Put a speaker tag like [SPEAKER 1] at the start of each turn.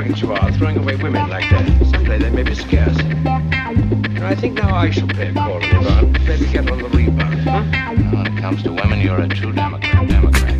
[SPEAKER 1] arrogant you are, throwing away women like that. Someday they may be scarce. I think now I shall pay a call on Ivan. Maybe get on the rebound, huh?
[SPEAKER 2] When it comes to women, you're a true Democrat.